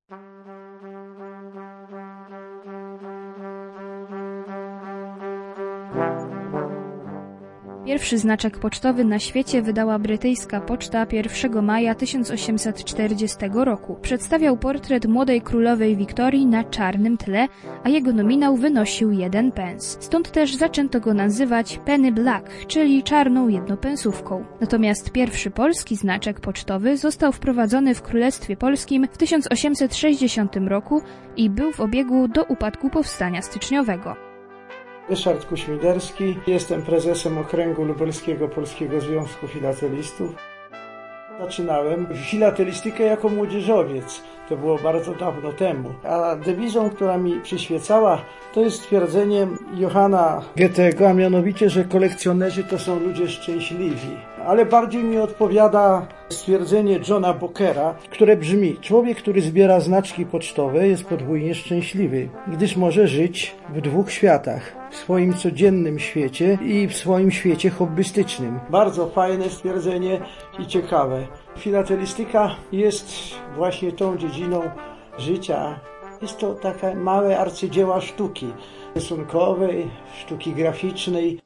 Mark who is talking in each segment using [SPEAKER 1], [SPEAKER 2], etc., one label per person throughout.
[SPEAKER 1] Pierwszy znaczek pocztowy na świecie wydała brytyjska poczta 1 maja 1840 roku. Przedstawiał portret młodej królowej Wiktorii na czarnym tle, a jego nominał wynosił 1 pens. Stąd też zaczęto go nazywać penny black, czyli czarną jednopensówką. Natomiast pierwszy polski znaczek pocztowy został wprowadzony w Królestwie Polskim w 1860 roku i był w obiegu do upadku Powstania Styczniowego.
[SPEAKER 2] Ryszard Kuśmiderski, jestem prezesem Okręgu Lubelskiego Polskiego Związku Filatelistów. Zaczynałem filatelistykę jako młodzieżowiec, to było bardzo dawno temu, a dewizą, która mi przyświecała, to jest stwierdzenie Johanna Goethego, a mianowicie, że kolekcjonerzy to są ludzie szczęśliwi. Ale bardziej mi odpowiada stwierdzenie Johna Bookera, które brzmi: człowiek, który zbiera znaczki pocztowe, jest podwójnie szczęśliwy, gdyż może żyć w 2 światach. W swoim codziennym świecie i w swoim świecie hobbystycznym. Bardzo fajne stwierdzenie i ciekawe. Filatelistyka jest właśnie tą dziedziną życia. Jest to takie małe arcydzieła sztuki rysunkowej, sztuki graficznej.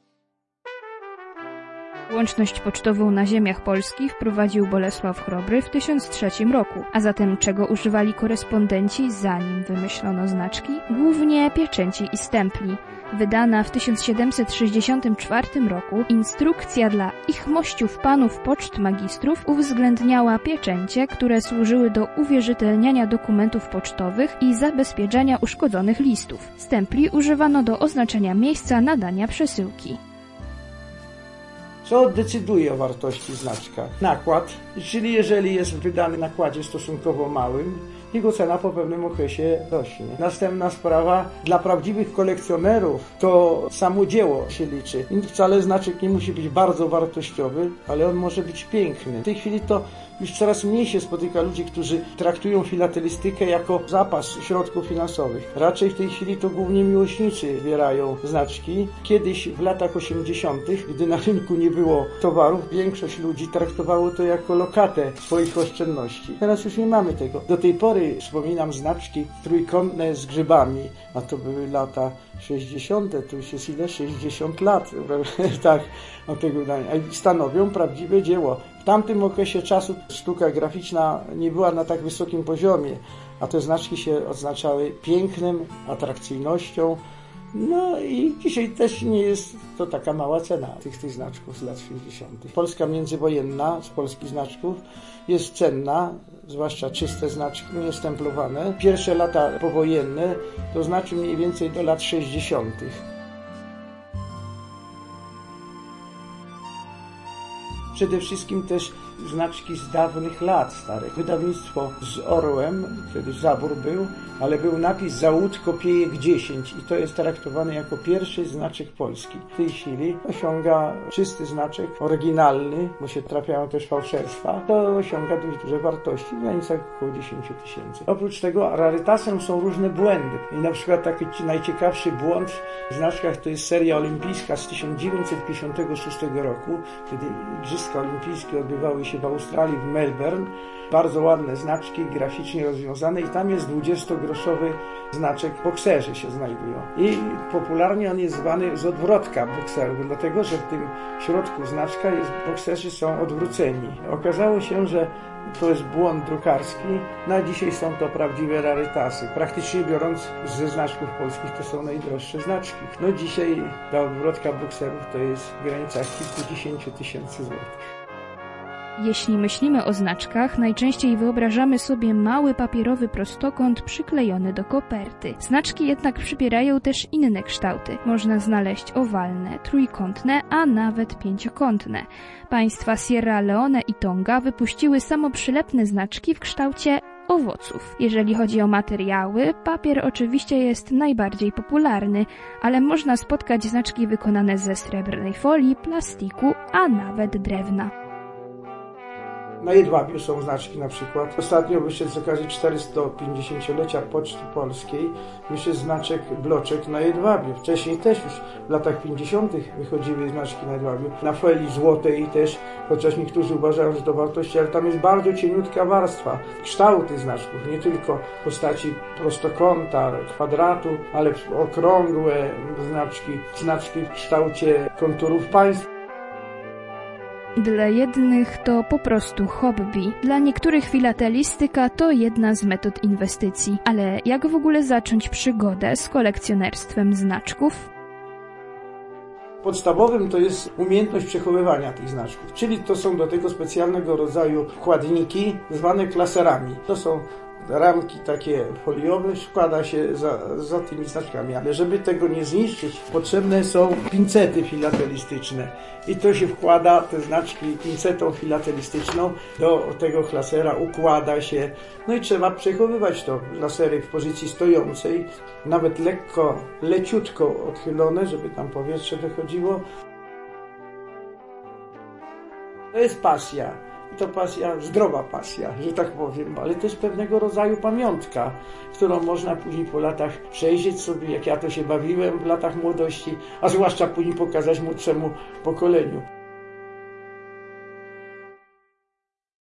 [SPEAKER 1] Łączność pocztową na ziemiach polskich wprowadził Bolesław Chrobry w 1003 roku. A zatem czego używali korespondenci, zanim wymyślono znaczki? Głównie pieczęci i stempli. Wydana w 1764 roku instrukcja dla ich mościów panów poczt magistrów uwzględniała pieczęcie, które służyły do uwierzytelniania dokumentów pocztowych i zabezpieczenia uszkodzonych listów. Stempli używano do oznaczenia miejsca nadania przesyłki.
[SPEAKER 2] Co decyduje o wartości znaczka? Nakład, czyli jeżeli jest wydany w nakładzie stosunkowo małym, jego cena po pewnym okresie rośnie. Następna sprawa, dla prawdziwych kolekcjonerów to samo dzieło się liczy. I wcale znaczek nie musi być bardzo wartościowy, ale on może być piękny. W tej chwili to już coraz mniej się spotyka ludzi, którzy traktują filatelistykę jako zapas środków finansowych. Raczej w tej chwili to głównie miłośnicy zbierają znaczki. Kiedyś w latach 80., gdy na rynku nie było towarów, większość ludzi traktowało to jako lokatę swoich oszczędności. Teraz już nie mamy tego. Do tej pory wspominam znaczki trójkątne z grzybami, a to były lata 60., to już jest ile? 60 lat, tak, od tego wydania. Stanowią prawdziwe dzieło. W tamtym okresie czasu sztuka graficzna nie była na tak wysokim poziomie, a te znaczki się odznaczały pięknem, atrakcyjnością. No i dzisiaj też nie jest to taka mała cena tych znaczków z lat 60. Polska międzywojenna z polskich znaczków jest cenna, zwłaszcza czyste znaczki, niestemplowane. Pierwsze lata powojenne, to znaczy mniej więcej do lat 60. Przede wszystkim też znaczki z dawnych lat starych. Wydawnictwo z orłem, wtedy zabór był, ale był napis za łódź kopiejek 10 i to jest traktowane jako pierwszy znaczek polski. W tej chwili osiąga czysty znaczek, oryginalny, bo się trafiają też fałszerstwa, to osiąga dość duże wartości, w granicach około 10 000. Oprócz tego rarytasem są różne błędy i na przykład taki najciekawszy błąd w znaczkach to jest seria olimpijska z 1956 roku, kiedy Igrzyska Olimpijskie odbywały się w Australii, w Melbourne. Bardzo ładne znaczki, graficznie rozwiązane i tam jest 20-groszowy znaczek bokserzy się znajdują. I popularnie on jest zwany z odwrotka bokserów, dlatego że w tym środku znaczka bokserzy są odwróceni. Okazało się, że to jest błąd drukarski, no a dzisiaj są to prawdziwe rarytasy. Praktycznie biorąc ze znaczków polskich to są najdroższe znaczki. No dzisiaj ta odwrotka bokserów to jest w granicach kilkudziesięciu tysięcy złotych.
[SPEAKER 1] Jeśli myślimy o znaczkach, najczęściej wyobrażamy sobie mały papierowy prostokąt przyklejony do koperty. Znaczki jednak przybierają też inne kształty. Można znaleźć owalne, trójkątne, a nawet pięciokątne. Państwa Sierra Leone i Tonga wypuściły samoprzylepne znaczki w kształcie owoców. Jeżeli chodzi o materiały, papier oczywiście jest najbardziej popularny, ale można spotkać znaczki wykonane ze srebrnej folii, plastiku, a nawet drewna.
[SPEAKER 2] Na jedwabiu są znaczki na przykład. Ostatnio wyszedł z okazji 450-lecia Poczty Polskiej, wyszedł znaczek bloczek na jedwabiu. Wcześniej też już w latach 50. wychodziły znaczki na jedwabiu. Na felii złotej też, chociaż niektórzy uważają, że to wartości, ale tam jest bardzo cieniutka warstwa. Kształty znaczków, nie tylko w postaci prostokąta, kwadratu, ale okrągłe znaczki w kształcie konturów państw.
[SPEAKER 1] Dla jednych to po prostu hobby, dla niektórych filatelistyka to jedna z metod inwestycji. Ale jak w ogóle zacząć przygodę z kolekcjonerstwem znaczków?
[SPEAKER 2] Podstawowym to jest umiejętność przechowywania tych znaczków, czyli to są do tego specjalnego rodzaju wkładniki zwane klaserami. To są ramki takie foliowe, wkłada się za tymi znaczkami, ale żeby tego nie zniszczyć, potrzebne są pincety filatelistyczne i to się wkłada, te znaczki pincetą filatelistyczną do tego klasera, układa się, no i trzeba przechowywać to. Klasery w pozycji stojącej, nawet lekko, leciutko odchylone, żeby tam powietrze dochodziło. To jest pasja. I to pasja, zdrowa pasja, że tak powiem, ale też pewnego rodzaju pamiątka, którą można później po latach przejrzeć sobie, jak ja to się bawiłem w latach młodości, a zwłaszcza później pokazać młodszemu pokoleniu.